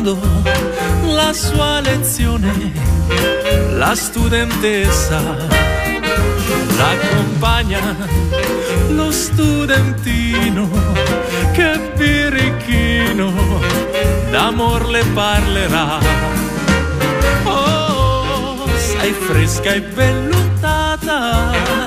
ascoltando la sua lezione, la studentessa l'accompagna, lo studentino che birichino d'amor le parlerà. Oh, sei fresca e vellutata,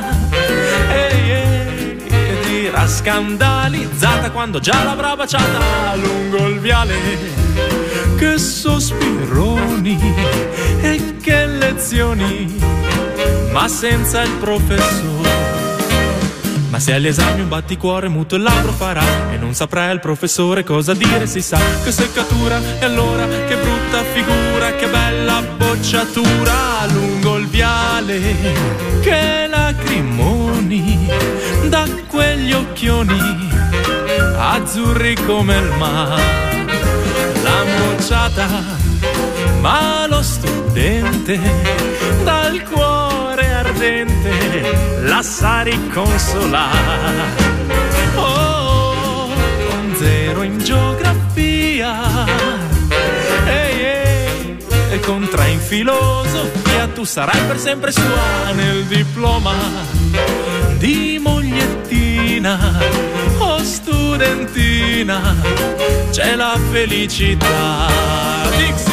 e dirà scandalizzata quando già l'avrà baciata lungo il viale. Che sospironi e che lezioni, ma senza il professore. Ma se agli esami un batticuore muto il labbro farà, e non saprà il professore cosa dire, si sa che seccatura, e allora che brutta figura, che bella bocciatura lungo il viale. Che lacrimoni da quegli occhioni azzurri come il mare. La bocciata, ma lo studente dal cuore ardente la sa riconsolare. Oh, con 0 in geografia, e con 3 in filosofia, tu sarai per sempre sua nel diploma di mogliettina. Oh studentina, c'è la felicità. Dixie!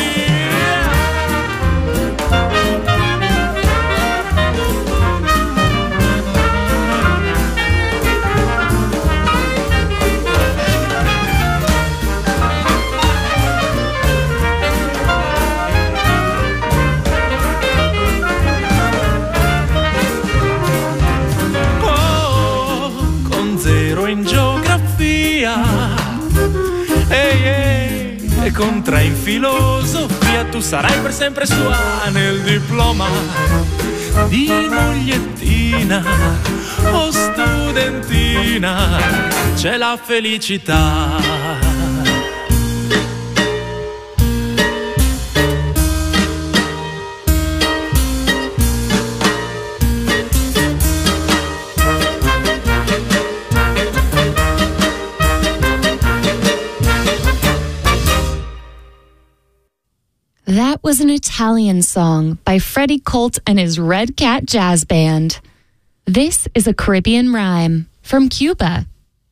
E con 3 in filosofia, tu sarai per sempre sua nel diploma di mogliettina. Oh studentina, c'è la felicità. That was an Italian song by Freddie Colt and his Red Cat Jazz Band. This is a Caribbean rhyme from Cuba.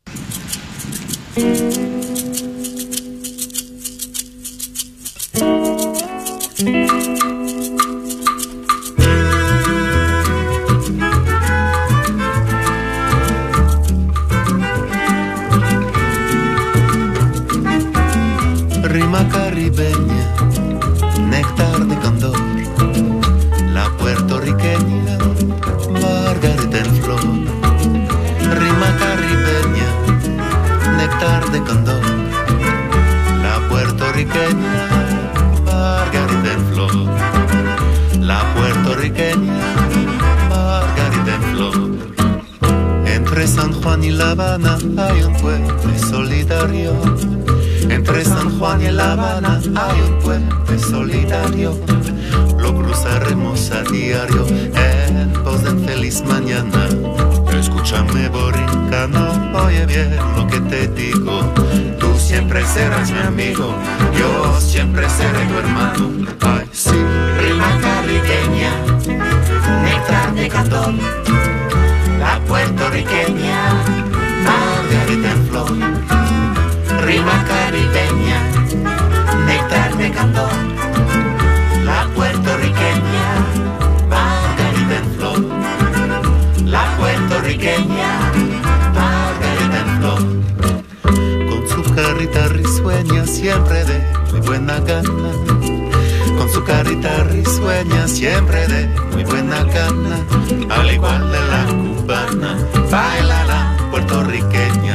Rima caribeña, néctar de candor, la puertorriqueña, margarita en flor. Rima caribeña, néctar de candor, la puertorriqueña, margarita en flor. La puertorriqueña, margarita en flor. Entre San Juan y La Habana hay un puente solidario. Entre San Juan y La Habana hay un puente solidario. Lo cruzaremos a diario en pos de feliz mañana. Escúchame, borincano, oye bien lo que te digo. Tú siempre serás mi amigo, yo siempre seré tu hermano. Ay, sí. Rima caribeña, néctar de candor, la puertorriqueña, margarita en flor. Rima caribeña, néctar de candor, la puertorriqueña, margarita en flor. La puertorriqueña, margarita en flor. Con su carita risueña siempre de muy buena gana. Con su carita risueña siempre de muy buena gana. Al igual de la cubana, baila la puertorriqueña.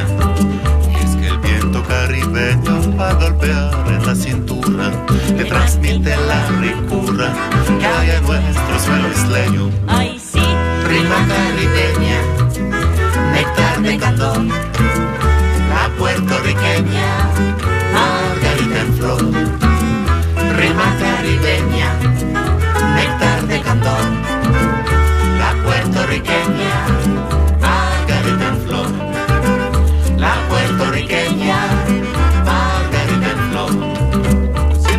Caribeño va a golpear en la cintura, le transmite la ricura que hay en nuestro suelo isleño. Ay, sí. Rima caribeña, néctar de candor, la puertorriqueña, margarita en flor. Rima caribeña, néctar de candor, la puertorriqueña, margarita en flor. La puertorriqueña, margarita en flor. Sí.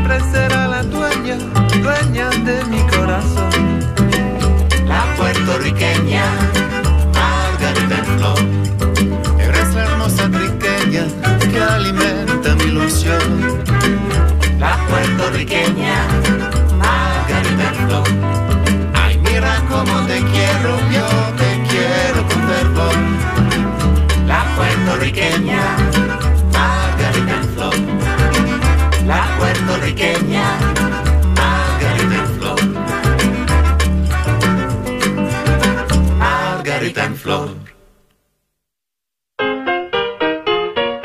alimenta mi ilusión. La puertorriqueña Margarita en flor. Ay, mira cómo te quiero, yo te quiero con fervor. La puertorriqueña Margarita en flor. La puertorriqueña Margarita en flor. Margarita en flor.